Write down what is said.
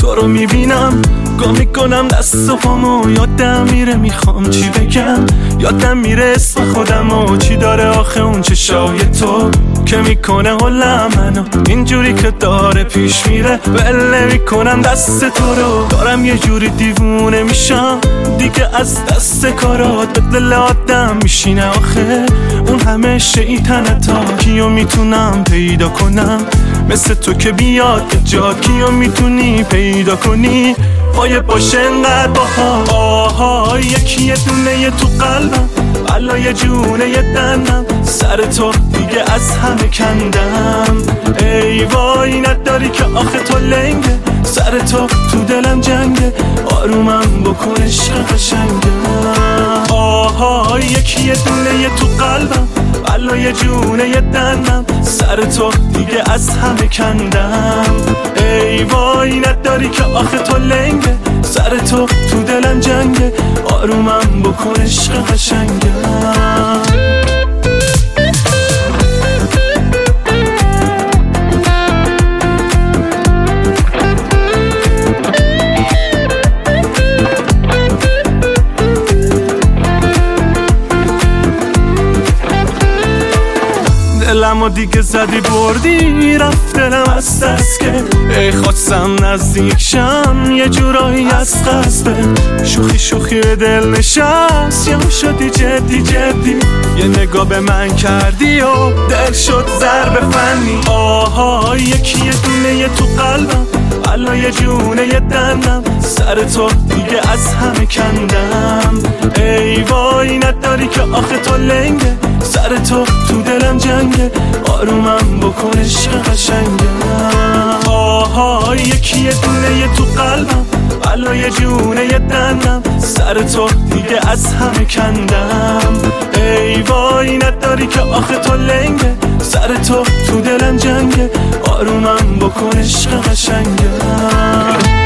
تو رو میبینم گم میکنم دست و پامو، یادم میره میخوام چی بگم، یادم میره اسم خودم و چی داره آخه اون چشای تو که میکنه حلم منو اینجوری که داره پیش میره. ول نمیکنم دست تو رو، دارم یه جوری دیوونه میشم دیگه از دست کارات، به دل آدم میشینه آخه اون همه شیطنتا. کیو میتونم پیدا کنم مثل تو که بیاد جاد، کیو میتونی پیدا کنی پای باشه انقدر باها. آها یکی یه دونه یه تو قلبم، علای جونه یه دنم، سر تو دیگه از همه کندم. ای وای نداری که آخه تو لنگه، سر تو دلم جنگه، آرومم بکن عشق قشنگم. آها یکی یه دونه یه تو قلبم، علای جونه یه دنم، سر تو دیگه از همه کندم. ای وای نداری که آخه تو لنگه، سر تو دلم جنگه، آرومم بکن عشق قشنگم. دلمو دیگه زدی بردی، رفت دلم از دست که ای خواستم نزدیک شم یه جورایی از قصده. شوخی به دل نشست یا شدی جدی، یه نگاه به من کردی و دل شد ضرب فنی. آها یکی یه دونه یه تو قلبم، علای جونه یه دنم، سر تو دیگه از همه کندم. ای وای نداری که آخه تو لنگه، سر تو دلم جنگه، آرومم بکن عشق قشنگم. آها یکی یه دونه یه تو قلبم، علای جونه یه دنم، سر تو دیگه از همه کندم. ای وای نداری که آخه تو لنگه، سر تو دلم جنگه، آرومم بکن عشق قشنگم.